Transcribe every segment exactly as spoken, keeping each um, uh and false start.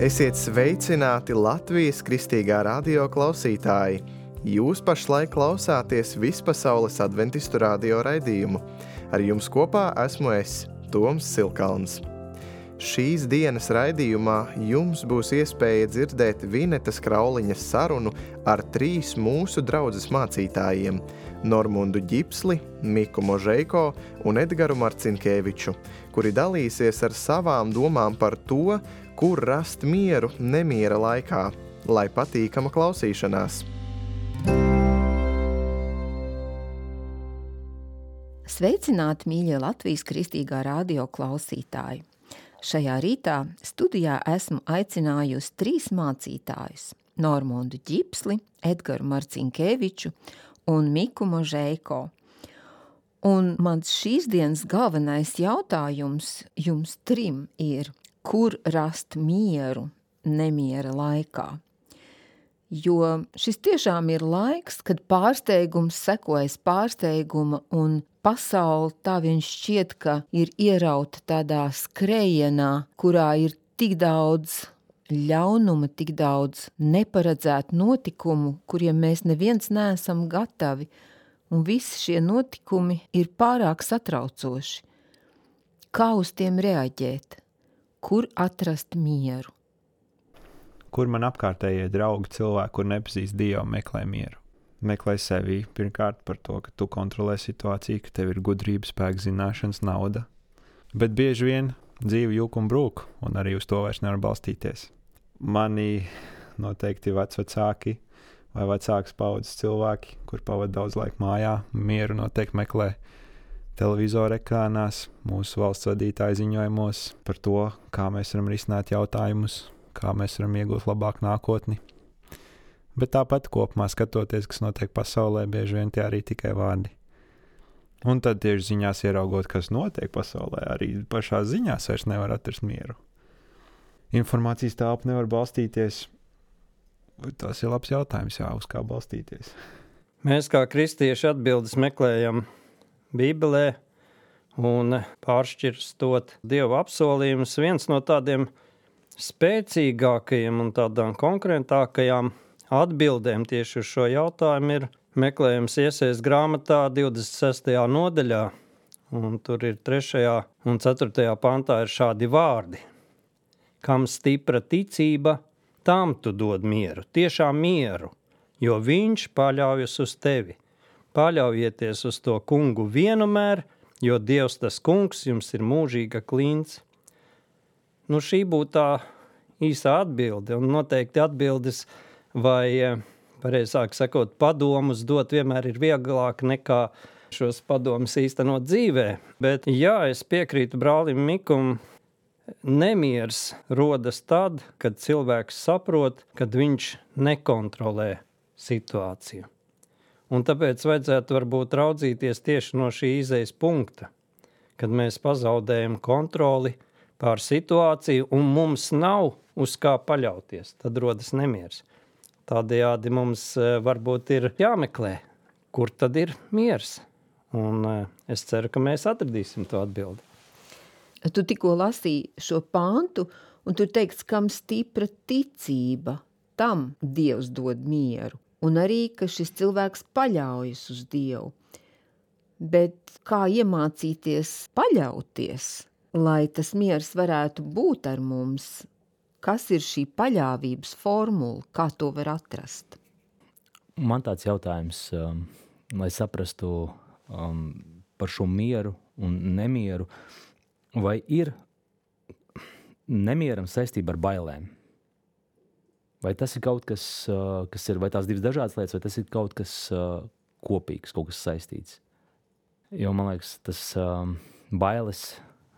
Esiet sveicināti Latvijas Kristīgā radio klausītāji! Jūs pašlaik klausāties Vispasaules adventistu radio raidījumu. Ar jums kopā esmu es, Toms Silkalns. Šīs dienas raidījumā jums būs iespēja dzirdēt Vinetas Krauliņas sarunu ar trīs mūsu draudzes mācītājiem – Normundu Ģipsli, Miku Možeiko un Edgaru Marcinkēviču, kuri dalīsies ar savām domām par to, kur rast mieru nemiera laikā, lai patīkama klausīšanās. Sveicināti, mīļie Latvijas Kristīgā radio klausītāji! Šajā rītā studijā esmu aicinājusi trīs mācītājus – Normundu Ģipsli, Edgaru Marcinkēviču un Miku Možeiko. Un mans šīs dienas galvenais jautājums jums trim ir, kur rast mieru nemiera laikā? Jo šis tiešām ir laiks, kad pārsteigums sekojas pārsteiguma un pasaule tā vien šķiet, ka ir ierauta tādā skrējienā, kurā ir tik daudz ļaunuma, tik daudz neparedzētu notikumu, kuriem mēs neviens neesam gatavi, un visi šie notikumi ir pārāk satraucoši. Kā uz tiem reaģēt? Kur atrast mieru? Kur man apkārtējie draugi, cilvēki, kur nepazīst Dievu, meklē mieru. Meklē sevi pirmkārt par to, ka tu kontrolē situāciju, ka tev ir gudrības, spēks, zināšanas, nauda. Bet bieži vien dzīve jūk un brūk, un arī uz to vairs nevar balstīties. Mani noteikti vecvecāki vai vecākas paudzes cilvēki, kur pavada daudz laika mājā, mieru noteikti meklē televizora ekrānās, mūsu valsts vadītāju ziņojumos par to, kā mēs varam risināt jautājumus, kā mēs varam iegūt labāku nākotni. Bet tāpat kopumā skatoties, kas notiek pasaulē, bieži vien tie arī tikai vārdi. Un tad tieši ziņās ieraugot, kas notiek pasaulē, arī pašās ziņās vairs nevar atrast mieru. Informācijas telpa nevar balstīties. Tas ir labs jautājums, jā, uz kā balstīties. Mēs kā kristieši atbildes meklējam Bībelē un pāršķirstot Dievu apsolījumus. Viens no tādiem spēcīgākajiem un tādām konkrētākajām atbildēm tieši uz šo jautājumu ir meklējums Iesējas grāmatā divdesmit sestajā nodaļā, un tur ir trešajā un ceturtajā pantā ir šādi vārdi. Kam stipra ticība, tam tu dod mieru, tiešām mieru, jo viņš paļaujas uz tevi. Paļaujieties uz to kungu vienmēr, jo Dievs tas kungs jums ir mūžīga klints. Nu, šī būtu tā īsā atbilde, un noteikti atbildes vai, pareizāk sakot, padomus dot vienmēr ir vieglāk nekā šos padomus īstenot dzīvē. Bet jā, es piekrītu brālim Mikum, nemiers rodas tad, kad cilvēks saprot, kad viņš nekontrolē situāciju. Un tāpēc vajadzētu varbūt raudzīties tieši no šī izejas punkta, kad mēs pazaudējam kontroli pār situāciju un mums nav uz kā paļauties, tad rodas nemiers. Tādējādi mums varbūt ir jāmeklē, kur tad ir miers. Un es ceru, ka mēs atradīsim to atbildi. Tu tikko lasīji šo pāntu, un tur teikts, kam stipra ticība, tam Dievs dod mieru. Un arī, ka šis cilvēks paļaujas uz Dievu. Bet kā iemācīties paļauties, lai tas miers varētu būt ar mums? Kas ir šī paļāvības formula? Kā to var atrast? Man tāds jautājums, um, lai saprastu um, par šo mieru un nemieru, vai ir nemieram saistība ar bailēm? Vai tas ir kaut kas, uh, kas ir, vai tās divas dažādas lietas, vai tas ir kaut kas uh, kopīgs, kaut kas saistīts? Jo, man liekas, tas um, bailes,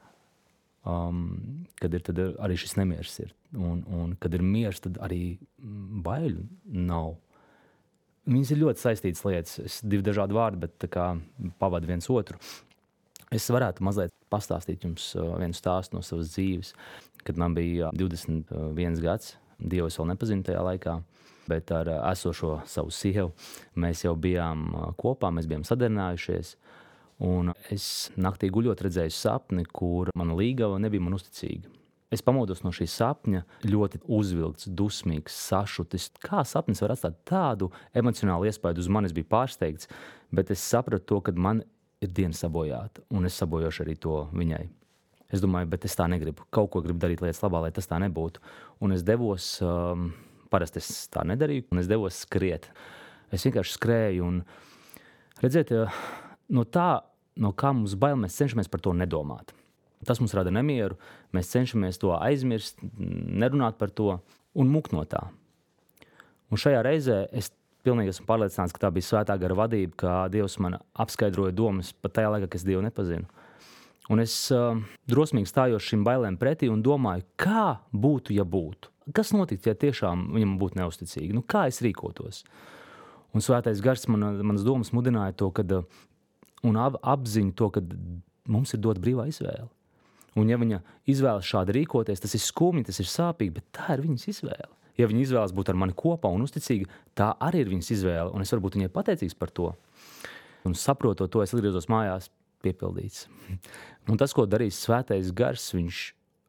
um, kad ir tad arī šis nemiers ir. Un, un kad ir miers, tad arī baiļu nav. Viņas ir ļoti saistītas lietas. Es divi dažādi vārdi, bet tā kā pavadu viens otru. Es varētu mazliet pastāstīt jums vienu stāstu no savas dzīves, kad man bija divdesmit viens gads. Dievu es vēl nepazinu tajā laikā, bet ar esošo savu sievu mēs jau bijām kopā, mēs bijām sadarinājušies. Un es naktī guļot redzēju sapni, kur mana līgava nebija man uzticīga. Es pamodos no šī sapņa ļoti uzvilkts, dusmīgs, sašutis. Kā sapnis var atstāt tādu emocionālu iespaidu uz mani? Es biju pārsteigts, bet es sapratu to, ka man ir diena sabojāta, un es sabojošu arī to viņai. Es domāju, bet es tā negribu. Kaut ko gribu darīt lietas labā, lai tas tā nebūtu. Un es devos, um, parasti es tā nedarīju, un es devos skriet. Es vienkārši skrēju, un redziet, no tā, no kā mums bail, mēs cenšamies par to nedomāt. Tas mums rada nemieru, mēs cenšamies to aizmirst, nerunāt par to un mukt no tā. Un šajā reizē es pilnīgi esmu pārliecināts, ka tā bija svētā gara vadība, ka Dievs man apskaidroja domas pat tajā laikā, ka es Dievu nepazinu. Un es uh, drosmīgi stājos šim bailēm pretī un domāju, kā būtu, ja būtu. Kas notiktu, ja tiešām viņam būtu neusticīgi? Nu, kā es rīkotos? Un svētais gars man, manas domas mudināja to, kad, un ap, apziņu to, ka mums ir dot brīvā izvēle. Un ja viņa izvēlas šādi rīkoties, tas ir skumji, tas ir sāpīgi, bet tā ir viņas izvēle. Ja viņa izvēlas būt ar mani kopā un uzticīga, tā arī ir viņas izvēle, un es varu būt viņai pateicīgs par to. Un saprotot to, es atgriezos mājās piepildīts. Un tas, ko darīs svētais gars, viņš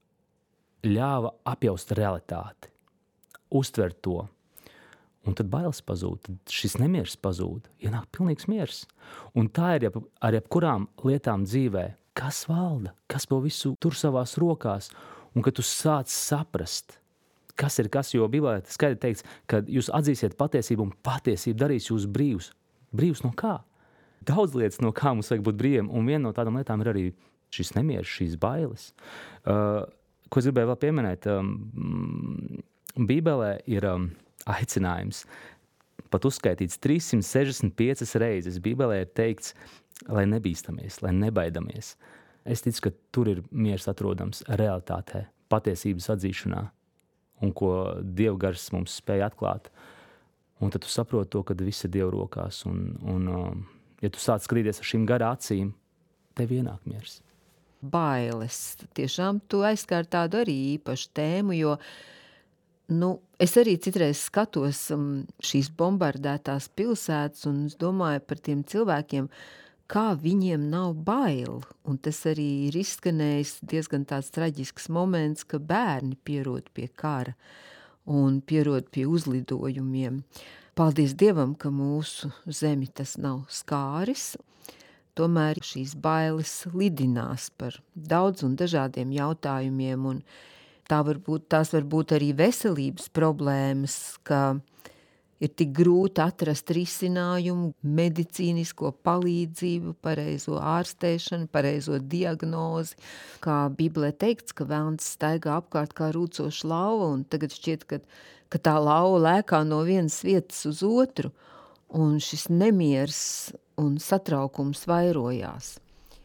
ļāva apjaust realitāti, uztvert to. Un tad bailes pazūd, tad šis nemieris pazūd, ienāk pilnīgs miers. Un tā ir ar jebkurām lietām dzīvē, kas valda, kas to visu tur savās rokās, un kad tu sāc saprast, kas ir kas, jo Bībelē skaidri teikts, ka jūs atzīsiet patiesību, un patiesība darīs jūs brīvus. Brīvus no kā? Daudz lietas, no kā mums vajag būt brīviem, un viena no tādām lietām ir arī šis nemieris, šīs bailes. Uh, ko es gribēju vēl pieminēt, um, Bībelē ir um, aicinājums pat uzskaitīts trīssimt sešdesmit piecas reizes. Bībelē ir teikts, lai nebīstamies, lai nebaidamies. Es ticu, ka tur ir miers atrodams realitātē, patiesības atzīšanā, un ko Dieva gars mums spēja atklāt. Un tad tu saproti to, ka viss ir Dieva rokās, un, un um, ja tu sāc skatīties ar šīm garā acīm, tev ienāk miers. Bailes. Tiešām tu aizskāri tādu arī īpašu tēmu, jo nu, es arī citreiz skatos um, šīs bombardētās pilsētas un es domāju par tiem cilvēkiem, kā viņiem nav bail. Un tas arī ir izskanējis diezgan tāds traģisks moments, ka bērni pierod pie kara un pierod pie uzlidojumiem. Paldies Dievam, ka mūsu zemi tas nav skāris. Tomēr šīs bailes lidinās par daudz un dažādiem jautājumiem, un tā var būt, tās var būt arī veselības problēmas, ka ir tik grūti atrast risinājumu, medicīnisko palīdzību, pareizo ārstēšanu, pareizo diagnozi. Kā Bībelē teikts, ka velns staigā apkārt kā rūcoša lauva, un tagad šķiet, ka, ka tā lauva lēkā no vienas vietas uz otru, un šis nemieris un satraukums vairojās.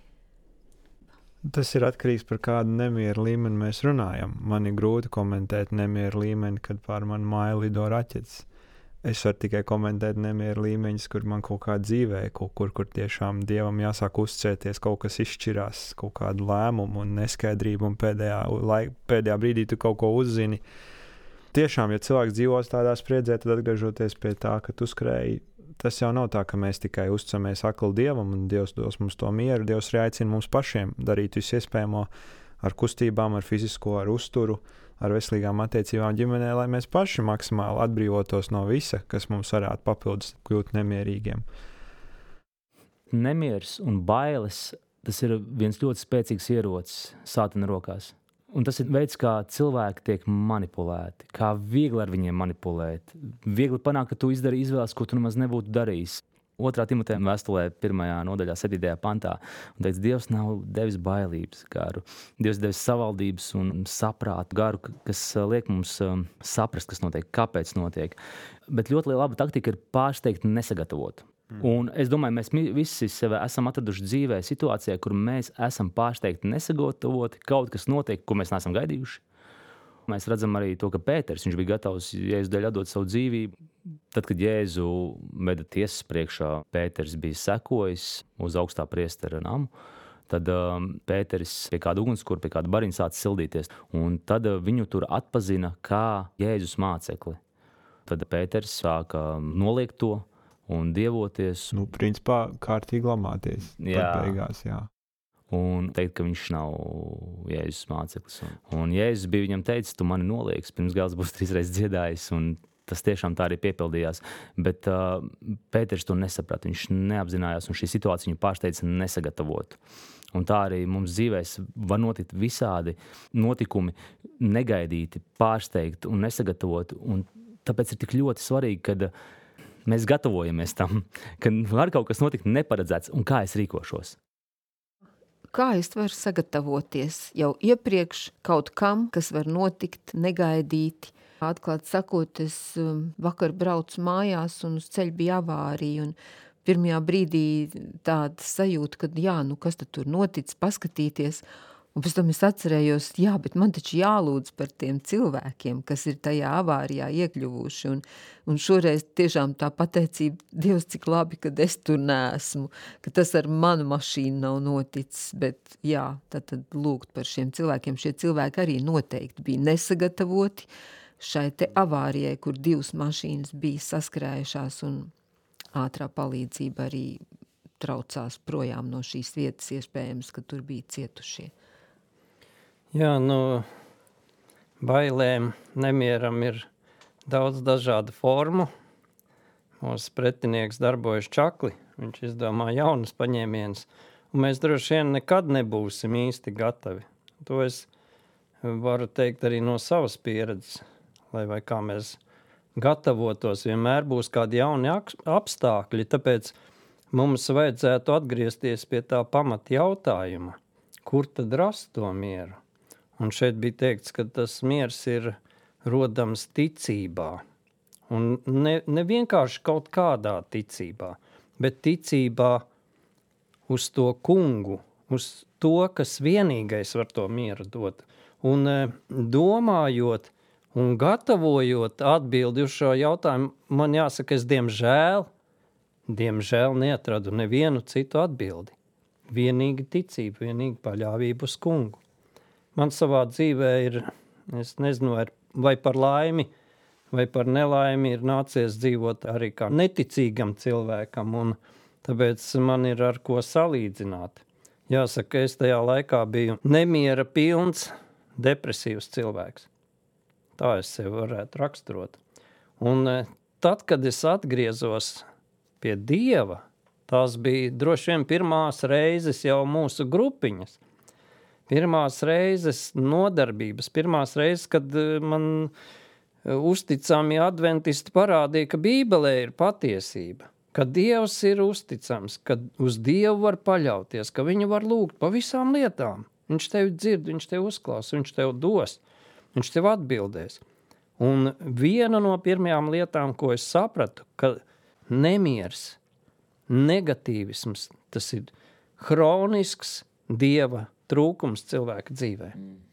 Tas ir atkarīgs par kādu nemieru līmeni mēs runājam. Man ir grūti komentēt nemieru līmeni, kad pār manu māju lido raķetes. Es varu tikai komentēt nemieru līmeņus, kur man kaut kā dzīvē, kaut kur, kur tiešām Dievam jāsāk uzcēties, kaut kas izšķirās, kaut kādu lēmumu un neskaidrību, un pēdējā, laik, pēdējā brīdī tu kaut ko uzzini. Tiešām, ja cilvēks dzīvos tādā spriedzē, tad atgriežoties pie tā, ka tu skrēji, tas jau nav tā, ka mēs tikai uzticamies akli Dievam, un Dievs dos mums to mieru. Dievs arī aicina mums pašiem darīt visu iespējamo ar kustībām, ar fizisko, ar uzturu, ar veselīgām attiecībām ģimenē, lai mēs paši maksimāli atbrīvotos no visa, kas mums varētu papildus kļūt nemierīgiem. Nemieris un bailes, tas ir viens ļoti spēcīgs ierocis sātana rokās. Un tas ir veids, kā cilvēki tiek manipulēti, kā viegli ar viņiem manipulēt. Viegli panākt, ka tu izdari izvēles, ko tu nemaz nebūtu darījis. Otrā Timoteja vēstulē, pirmajā nodaļā, septītajā pantā, un teica, Dievs nav devis bailības garu. Dievs devis savaldības un saprātu garu, kas liek mums saprast, kas notiek, kāpēc notiek. Bet ļoti laba taktika ir pārsteigt nesagatavot. Mm. Un es domāju, mēs visi sevi esam atraduši dzīvē situācijā, kur mēs esam pārsteigti nesagatavoti, kaut kas notiek, ko mēs neesam gaidījuši. Mēs redzam arī to, ka Pēters, viņš bija gatavs Jēzus dēļ atdot savu dzīvību. Tad, kad Jēzu veda tiesas priekšā, Pēters bija sekojis uz augstā priestera namu. Tad um, Pēteris pie kāda ugunskura, pie kāda bariņa sāca sildīties. Un tad uh, viņu tur atpazina kā Jēzus mācekli. Tad Pēters sāka noliegt to un dievoties. Nu, principā kārtīgi lamāties. Jā. Beigās, jā. un teikt, ka viņš nav Jēzus māceklis. Un, un Jēzus bija viņam teicis, tu mani nolieks, pirms gals būs trīsreiz dziedājis, un tas tiešām tā arī piepildījās. Bet uh, Pēters to nesaprata, viņš neapzinājās, un šī situācija viņu pārsteidza nesagatavotu. Un tā arī mums dzīvēs var notikt visādi notikumi, negaidīti, pārsteigti un nesagatavoti. Un tāpēc ir tik ļoti svarīgi, kad mēs gatavojamies tam, kad var kaut kas notikt neparedzēts, un kā es rīkošos. Kā es varu sagatavoties jau iepriekš kaut kam, kas var notikt negaidīti? Atklāt sakot, es vakar braucu mājās un uz ceļa bija avārija, un pirmajā brīdī tāda sajūta, ka jā, nu kas tad tur noticis, paskatīties. Un pēc tam es atcerējos, jā, bet man taču jālūdz par tiem cilvēkiem, kas ir tajā avārijā iekļuvuši. Un, un šoreiz tiešām tā pateicība, Dievs, cik labi, kad es tur neesmu, ka tas ar manu mašīnu nav noticis. Bet jā, tad, tad lūgt par šiem cilvēkiem. Šie cilvēki arī noteikti bija nesagatavoti šai te avārijai, kur divas mašīnas bija saskrējušās un ātrā palīdzība arī traucās projām no šīs vietas, iespējams, ka tur bija cietušie. Jā, nu, bailēm, nemieram ir daudz dažādu formu. Mūsu pretinieks darbojas čakli, viņš izdomā jaunas paņēmienas, un mēs droši vien nekad nebūsim īsti gatavi. To es varu teikt arī no savas pieredzes, lai vai kā mēs gatavotos, vienmēr būs kādi jauni apstākļi, tāpēc mums vajadzētu atgriezties pie tā pamata jautājuma, kur tad rast to mieru. Un šeit bija teikts, ka tas miers ir rodams ticībā. Un ne, ne vienkārši kaut kādā ticībā, bet ticībā uz to kungu, uz to, kas vienīgais var to mieru dot. Un domājot un gatavojot atbildi uz šo jautājumu, man jāsaka, es diemžēl, diemžēl neatradu nevienu citu atbildi. Vienīgi ticība, vienīgi paļāvība uz kungu. Man savā dzīvē ir, es nezinu, vai par laimi, vai par nelaimi ir nācies dzīvot arī kā neticīgam cilvēkam, un tāpēc man ir ar ko salīdzināt. Jāsaka, es tajā laikā biju nemiera pilns, depresīvs cilvēks. Tā es sevi varētu raksturot. Un tad, kad es atgriezos pie Dieva, tās bija droši vien pirmās reizes jau mūsu grupiņas. Pirmās reizes nodarbības, pirmās reizes, kad man uzticami adventisti parādīja, ka Bībelē ir patiesība, ka Dievs ir uzticams, ka uz Dievu var paļauties, ka viņu var lūgt pa visām lietām. Viņš tevi dzird, viņš tevi uzklaus, viņš tevi dos, viņš tevi atbildēs. Un viena no pirmajām lietām, ko es sapratu, ka nemiers, negatīvisms, tas ir hronisks Dieva trūkums cilvēka dzīvē.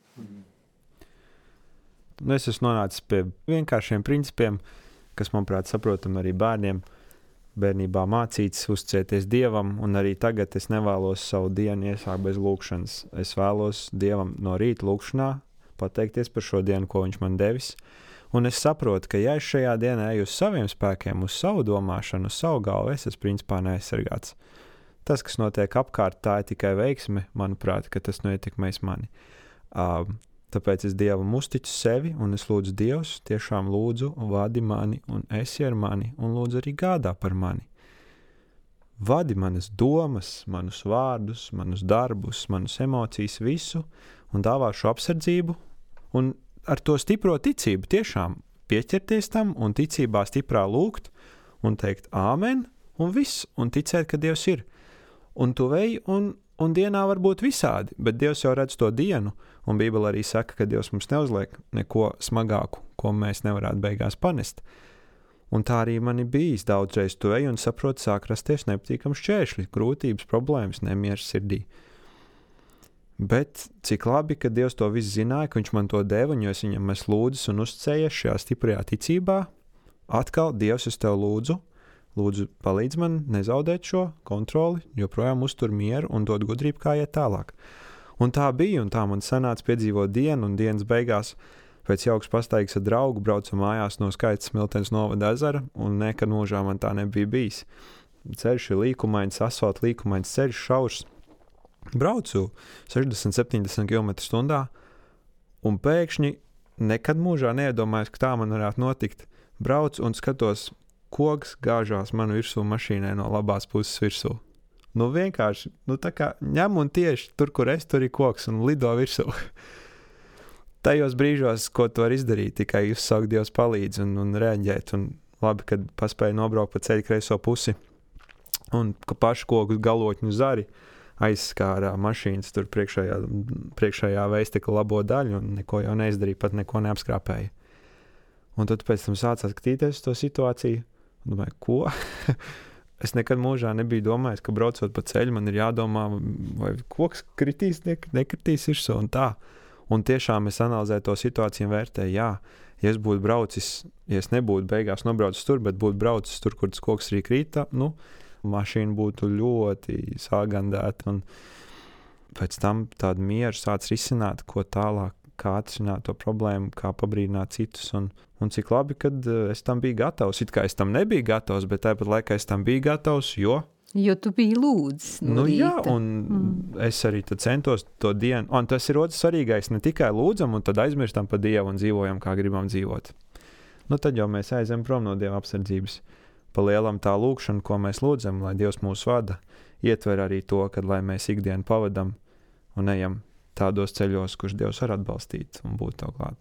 Nu, es esmu nonācis pie vienkāršiem principiem, kas, manuprāt, saprotam arī bērniem. Bērnībā mācīts uzticēties Dievam, un arī tagad es nevēlos savu dienu iesākt bez lūkšanas. Es vēlos Dievam no rīta lūkšanā pateikties par šo dienu, ko viņš man devis. Un es saprotu, ka ja es šajā dienā eju uz saviem spēkiem, uz savu domāšanu, uz savu galvu, es esmu principā neaizsargāts. Tas, kas notiek apkārt, tā ir tikai veiksme, manuprāt, ka tas neietekmēs mani. Uh, tāpēc es Dievam uzticu sevi, un es lūdzu Dievs, tiešām lūdzu, vadi mani, un esi ar mani, un lūdzu arī gādā par mani. Vadi manas domas, manus vārdus, manus darbus, manus emocijas, visu, un dāvā šo apsardzību, un ar to stipro ticību tiešām pieķerties tam, un ticībā stiprā lūgt, un teikt āmen, un viss, un ticēt, ka Dievs ir. Un tu veji, un, un dienā var būt visādi, bet Dievs jau redz to dienu, un Bībele arī saka, ka Dievs mums neuzliek neko smagāku, ko mēs nevarētu beigās panest. Un tā arī man ir bijis daudzreiz tu veji, un saprot, sāk rasties nepatīkams šķēršļi, grūtības, problēmas, nemieras sirdī. Bet cik labi, ka Dievs to visu zināja, ka viņš man to deva, un jo es viņam es lūdzis un uzticējies šajā stiprajā ticībā, atkal Dievs es tev lūdzu, Lūdzu, palīdz man nezaudēt šo kontroli, joprojām uztur mieru un dod gudrību, kā iet tālāk. Un tā bija, un tā man sanāca piedzīvot dienu, un dienas beigās pēc jauks pastaigas ar draugu braucu mājās no skaita Smiltenes novada ezera, un nekad mūžā man tā nebija bijis. Ceļš ir līkumains, asfalt līkumains ceļš, šaurs, Braucu sešdesmit septiņdesmit kilometrus stundā, un pēkšņi nekad mūžā neiedomājos, ka tā man varētu notikt. Braucu un skatos, koks gāžās man virsū mašīnai no labās puses virsū. Nu vienkārši, nu tā kā ņem un tieši tur, kur es, tur ir koks un lido virsū. Tajos brīžos, ko tu vari izdarīt, tikai uzsaukt Dievs palīdz un, un reaģēt. Un labi, kad paspēju nobraukt pa ceļu kreiso pusi un ka pašu koku galotņu zari aizskārā mašīnas tur priekšējā, priekšējā veistekla labo daļu un neko jau neizdarīja, pat neko neapskrāpēja. Un tad pēc tam sācās skatīties uz to situāciju un domāju, ko? Es nekad mūžā nebiju domājis, ka braucot pa ceļu man ir jādomā, vai koks kritīs, nek- nekritīs virsū un tā. Un tiešām es analizēju to situāciju un vērtēju, jā, ja es būtu braucis, ja es nebūtu beigās nobraucis tur, bet būtu braucis tur, kur tas koks arī krīta, nu, mašīna būtu ļoti sāgandēta. Un pēc tam tādu mieru sāc risināt, ko tālāk, kā atrisināt to problēmu, kā pabrīdināt citus. Un, un cik labi, kad es tam biju gatavs. It kā es tam nebiju gatavs, bet tāpat laikā es tam biju gatavs, jo... Jo tu biji lūdzis no Nu rīta. jā, un mm. es arī tad centos to dienu. Un tas ir otrs svarīgais, ne tikai lūdzam un tad aizmirstam par Dievu un dzīvojam, kā gribam dzīvot. Nu tad jau mēs aizem prom no Dieva apsardzības. Pa lielam tā lūkšana, ko mēs lūdzam, lai Dievs mūs vada, ietver arī to, kad lai mēs ikdienu pavadam un ejam tādos ceļos, kurš Dievs var atbalstīt un būt tev klāt.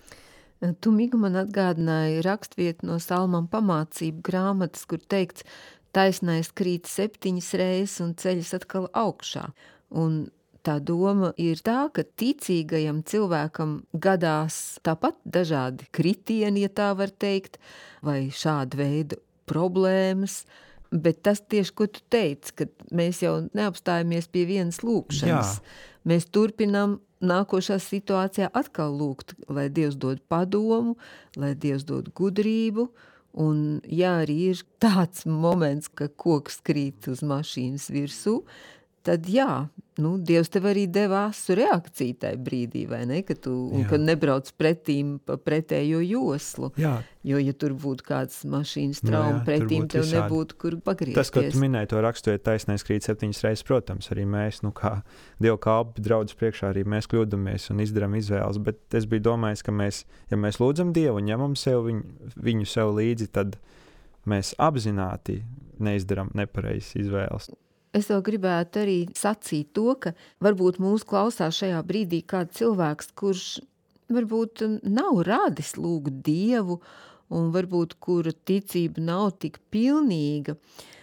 Tu, Migu, man atgādināji rakstvietu no Salmam pamācību grāmatas, kur teikts, taisnais krīt septiņas reizes un ceļas atkal augšā. Un tā doma ir tā, ka ticīgajam cilvēkam gadās tāpat dažādi kritieni, ja tā var teikt, vai šāda veida problēmas, bet tas tieši, ko tu teici, ka mēs jau neapstājamies pie vienas lūkšanas. Jā. Mēs turpinām nākošā situācijā atkal lūgt, lai Dievs dod padomu, lai Dievs dod gudrību. Un ja arī ir tāds moments, ka koks krīt uz mašīnas virsū, tad jā, nu, Dievs tev arī deva asu reakciju tajā brīdī, vai ne? Ka tu, un kad nebrauc pretīm pa pretējo joslu. Jā. Jo, ja tur būtu kāds mašīnas trauma pretīm, tev visādi nebūtu kur pagriezties. Tas, ko tu minēji, to raksturiet taisnais krīt septiņas reizes, protams, arī mēs, nu kā Dieva kalpi draudz priekšā, arī mēs kļūdamies un izdaram izvēles, bet es biju domājis, ka mēs, ja mēs lūdzam Dievu un ņemam sev viņu, viņu sev līdzi, tad mēs apzināti neizdaram nepareizas izvēles. Es vēl gribētu arī sacīt to, ka varbūt mūs klausās šajā brīdī kāds cilvēks, kurš varbūt nav radis lūgt Dievu un varbūt kura ticība nav tik pilnīga,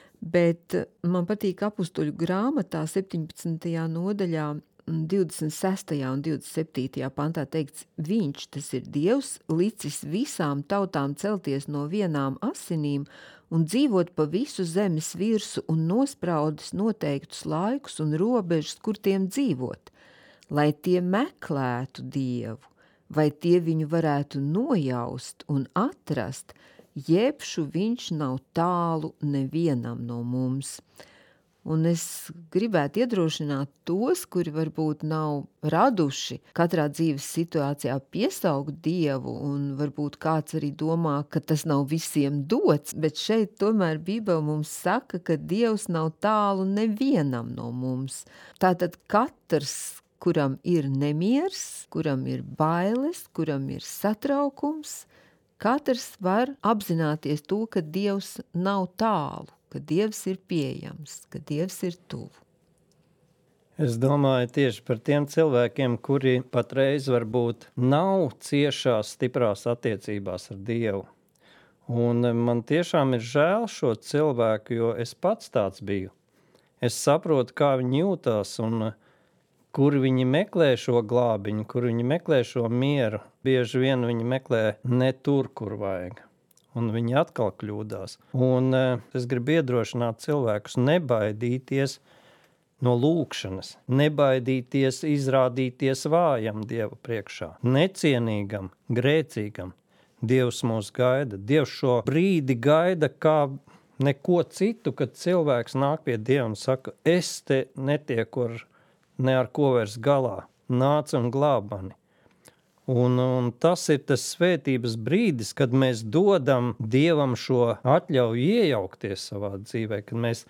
bet man patīk apustuļu grāmatā septiņpadsmitajā nodaļā divdesmit sestajā un divdesmit septītajā pantā teikts, viņš, tas ir Dievs, licis visām tautām celties no vienām asinīm un dzīvot pa visu zemes virsu un nospraudis noteiktus laikus un robežas, kur tiem dzīvot, lai tie meklētu Dievu, vai tie viņu varētu nojaust un atrast, jebšu viņš nav tālu nevienam no mums. Un es gribētu iedrošināt tos, kuri varbūt nav raduši katrā dzīves situācijā piesaukt Dievu, un varbūt kāds arī domā, ka tas nav visiem dots, bet šeit tomēr Bībele mums saka, ka Dievs nav tālu nevienam no mums. Tātad katrs, kuram ir nemiers, kuram ir bailes, kuram ir satraukums, katrs var apzināties to, ka Dievs nav tālu, ka Dievs ir pieejams, ka Dievs ir tuvu. Es domāju tieši par tiem cilvēkiem, kuri patreiz varbūt nav ciešās, stiprās attiecībās ar Dievu. Un man tiešām ir žēl šo cilvēku, jo es pats tāds biju. Es saprotu, kā viņi jūtās un kur viņi meklē šo glābiņu, kur viņi meklē šo mieru. Bieži vien viņi meklē ne tur, kur vajag. Un viņi atkal kļūdās. Un uh, es gribu iedrošināt cilvēkus nebaidīties no lūkšanas, nebaidīties izrādīties vājam Dieva priekšā, necienīgam, grēcīgam. Dievs mūs gaida. Dievs šo brīdi gaida kā neko citu, kad cilvēks nāk pie Dieva un saka, es te netieku ar, ne ar ko vairs galā, nāc un glāb mani. Un, un tas ir tas svētības brīdis, kad mēs dodam Dievam šo atļauju iejaukties savā dzīvē, kad mēs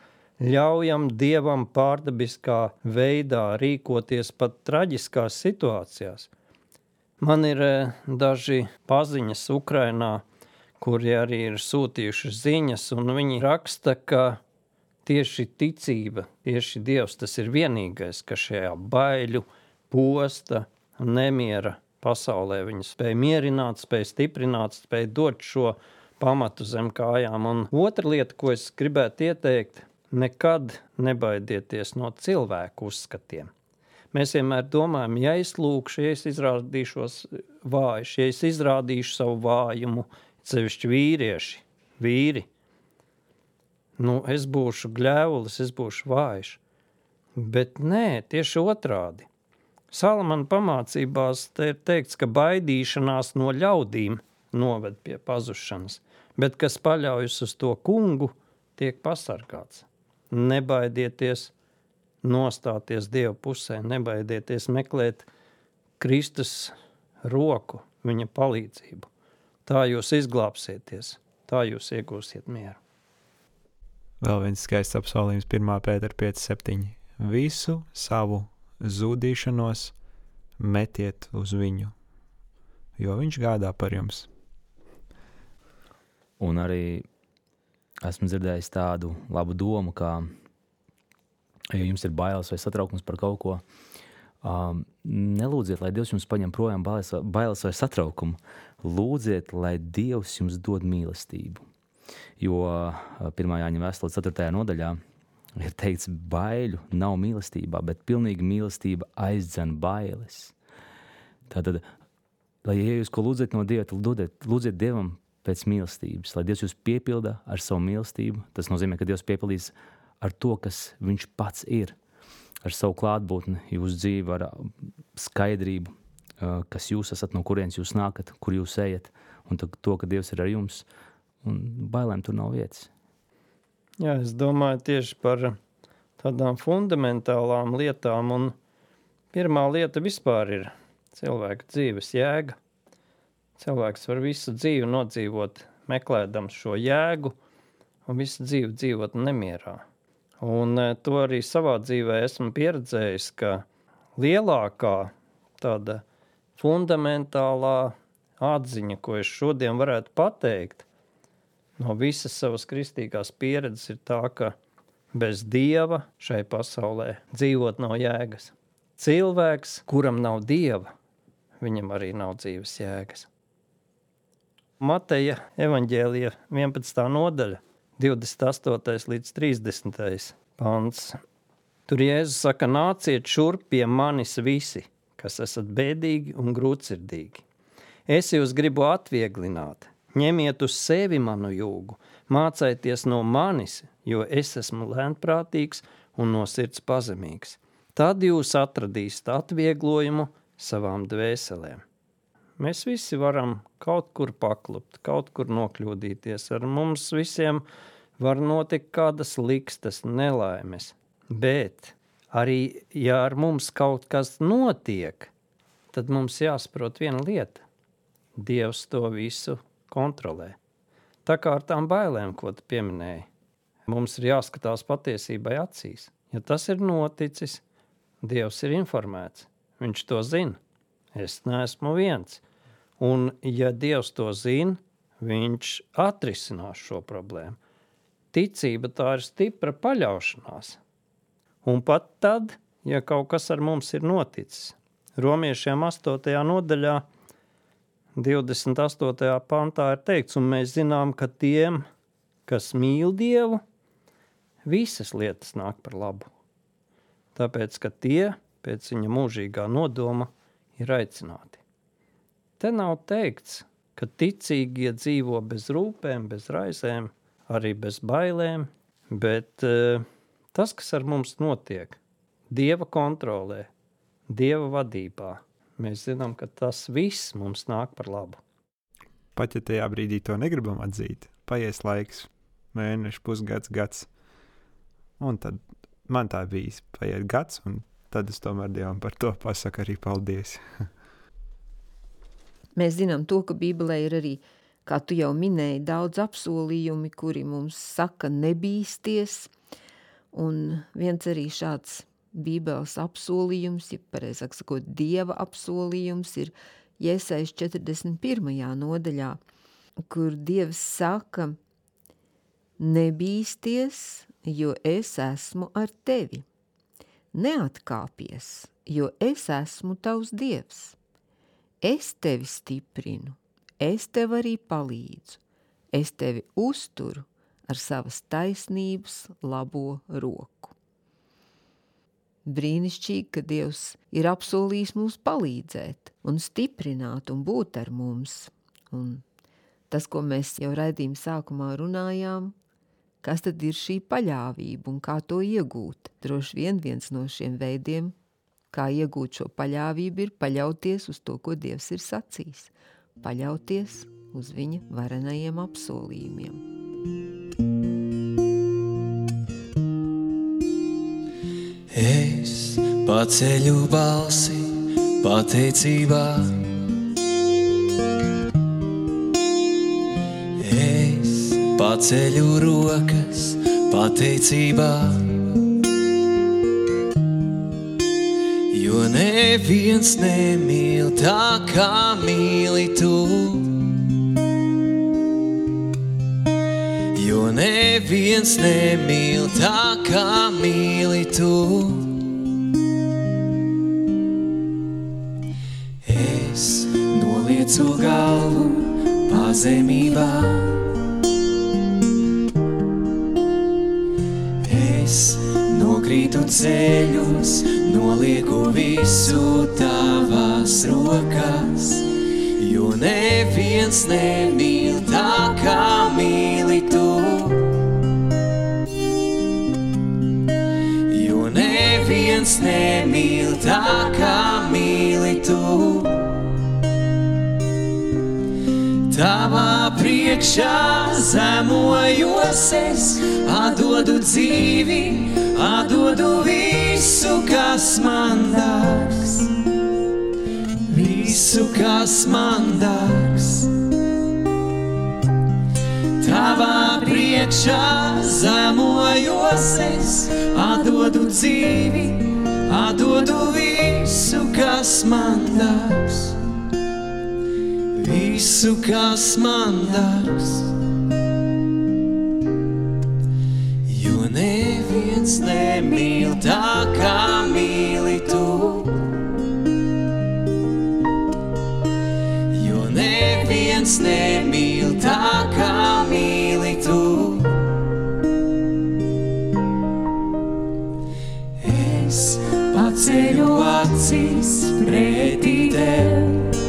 ļaujam Dievam pārdabiskā veidā rīkoties pat traģiskās situācijās. Man ir daži paziņas Ukrainā, kuri arī ir sūtījuši ziņas, un viņi raksta, ka tieši ticība, tieši Dievs, tas ir vienīgais, ka šajā baiļu, posta, nemiera pasaulē viņi spēj mierināt, spēj stiprināt, spēj dot šo pamatu zem kājām. Un otra lieta, ko es gribētu ieteikt, nekad nebaidieties no cilvēku uzskatiem. Mēs vienmēr domājam, ja es lūkšu, ja es izrādīšos vājš, ja es izrādīšu savu vājumu, sevišķi vīrieši, vīri, nu, es būšu gļēvulis, es būšu vājš. Bet nē, tieši otrādi. Salamana pamācībās te ir teikts, ka baidīšanās no ļaudīm noved pie pazušanas, bet kas paļaujas uz to kungu, tiek pasargāts. Nebaidieties nostāties Dieva pusē, nebaidieties meklēt Kristus roku, viņa palīdzību. Tā jūs izglābsieties, tā jūs iegūsiet mieru. Vēl viens skaists apsolījums pirmā Pētera pieci septiņi. Visu savu zudīšanos metiet uz viņu, jo viņš gādā par jums. Un arī esmu dzirdējis tādu labu domu, ka, ja jums ir bailes vai satraukums par kaut ko, um, nelūdziet, lai Dievs jums paņem projām bailes, bailes vai satraukumu. Lūdziet, lai Dievs jums dod mīlestību. Jo pirmā Jāņa vēstule ceturtajā nodaļā ir teikts, baiļu nav mīlestībā, bet pilnīga mīlestība aizdzen bailes. Tātad, lai ja jūs ko lūdziet no Dieva, lūdziet, lūdziet Dievam pēc mīlestības, lai Dievs jūs piepilda ar savu mīlestību. Tas nozīmē, ka Dievs piepildīs ar to, kas viņš pats ir, ar savu klātbūtni, jūsu dzīvi, ar skaidrību, kas jūs esat, no kurienes jūs nākat, kur jūs ejat, un to, ka Dievs ir ar jums, un bailēm tur nav vietas. Jā, es domāju tieši par tādām fundamentālām lietām, un pirmā lieta vispār ir cilvēka dzīves jēga. Cilvēks var visu dzīvi nodzīvot, meklēdams šo jēgu, un visu dzīvi dzīvot nemierā. Un to arī savā dzīvē esmu pieredzējis, ka lielākā tāda fundamentālā atziņa, ko es šodien varētu pateikt, no visas savas kristīgās pieredzes ir tā, ka bez Dieva šai pasaulē dzīvot nav jēgas. Cilvēks, kuram nav Dieva, viņam arī nav dzīves jēgas. Mateja evaņģēlija vienpadsmitā nodaļa, divdesmit astotais līdz trīsdesmitais pants. Tur Jēzus saka, nāciet šurp pie manis visi, kas esat bēdīgi un grūtsirdīgi. Es jūs gribu atvieglināt. Ņemiet uz sevi manu jūgu, mācieties no manis, jo es esmu lēnprātīgs un no sirds pazemīgs. Tad jūs atradīsiet atvieglojumu savām dvēselēm. Mēs visi varam kaut kur paklupt, kaut kur nokļūdīties. Ar mums visiem var notikt kādas likstas, nelaimes. Bet arī, ja ar mums kaut kas notiek, tad mums jāsaprot viena lieta. Dievs to visu kontrolē. Tā kā ar tām bailēm, ko tu pieminēji, mums ir jāskatās patiesībai acīs. Ja tas ir noticis, Dievs ir informēts, viņš to zina. Es neesmu viens. Un ja Dievs to zina, viņš atrisinās šo problēmu. Ticība tā ir stipra paļaušanās. Un pat tad, ja kaut kas ar mums ir noticis, Romiešiem astotajā nodaļā divdesmit astotajā pantā ir teikts, un mēs zinām, ka tiem, kas mīl Dievu, visas lietas nāk par labu. Tāpēc, ka tie, pēc viņa mūžīgā nodoma, ir aicināti. Te nav teikts, ka ticīgie dzīvo bez rūpēm, bez raizēm, arī bez bailēm, bet uh, tas, kas ar mums notiek, Dieva kontrolē, Dieva vadībā, mēs zinām, ka tas viss mums nāk par labu. Pat ja tajā brīdī to negribam atzīt, paies laiks, mēneši, pusgads, gads. Un tad man tā bijis, paiet gads, un tad es tomēr Dievam par to pasaku arī paldies. Mēs zinām to, ka Bībelē ir arī, kā tu jau minēji, daudz apsolījumi, kuri mums saka nebīsties, Un viens arī šāds Bībeles apsolījums, ja pareizāk sakot, Dieva apsolījums ir Jesajas četrdesmit pirmajā nodaļā, kur Dievs saka: nebīsties, jo es esmu ar tevi. Neatkāpies, jo es esmu tavs Dievs. Es tevi stiprinu, es tev arī palīdzu, es tevi uzturu ar savas taisnības labo roku. Brīnišķīgi, ka Dievs ir apsolījis mums palīdzēt un stiprināt un būt ar mums. Un tas, ko mēs jau raidījuma sākumā runājām, kas tad ir šī paļāvība un kā to iegūt? Droši vien viens no šiem veidiem, kā iegūt šo paļāvību, ir paļauties uz to, ko Dievs ir sacījis. Paļauties uz viņa varenajiem apsolījumiem. Es paceļu balsi pateicībā. Es paceļu rokas pateicībā. Jo neviens nemīl tā, kā mīli tu. Jo neviens nemīl tā, kā mīli tu. Es noliecu galvu pazemībā. Es nokrītu ceļus, nolieku visu tavās rokās. Jo neviens nemīl tā, kā mīli tu. Jo neviens nemīl tā, kā mīli tu. Tavā priekšā zemojos es, atdodu dzīvi, atdodu visu, kas man dārgs. Visu, kas man dārgs. Tavā priekšā zemojos es, atdodu dzīvi, atdodu visu, kas man dārgs. Visu, kas man dārgs. Jo neviens nemīl tā, kā mīli tu. Neviens nemīl tā, kā mīli tu. Es paceļu acis pretī tev.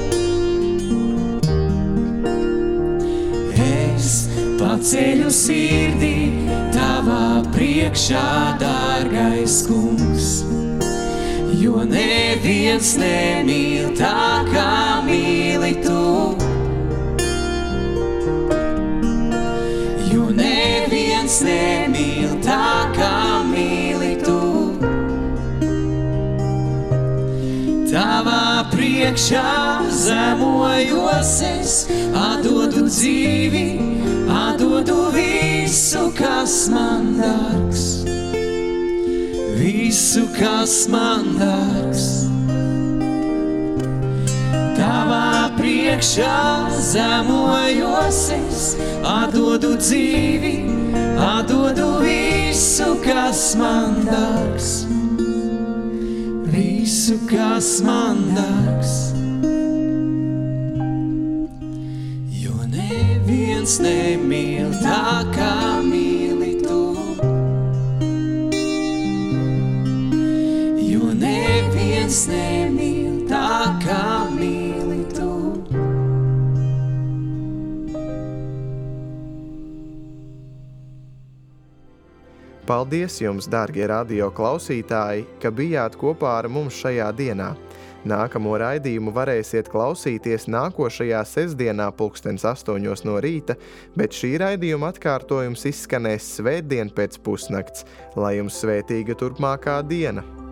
Es paceļu sirdī tavā priekšā, dārgais kungs. Jo neviens nemīl tā, kā mīli tu. Jo neviens nemīl tā, kā mīli tu. Tavā priekšā zemojos es, atdodu dzīvi, atdodu visu, kas man dārgs. Visu, kas man dārgs. Tavā priekšā zemojos es, atdodu dzīvi, atdodu visu, kas man dārgs. Visu, kas man dārgs. Jo neviens nemīl tā, kā mīli tu. Neviens nemīl tā, kā mīli tu. Paldies jums, dārgie radio klausītāji, ka bijāt kopā ar mums šajā dienā. Nākamo raidījumu varēsiet klausīties nākošajā sestdienā pulkstens astoņos no rīta, bet šī raidījuma atkārtojums izskanēs svētdien pēc pusnakts. Lai jums svētīga turpmākā diena!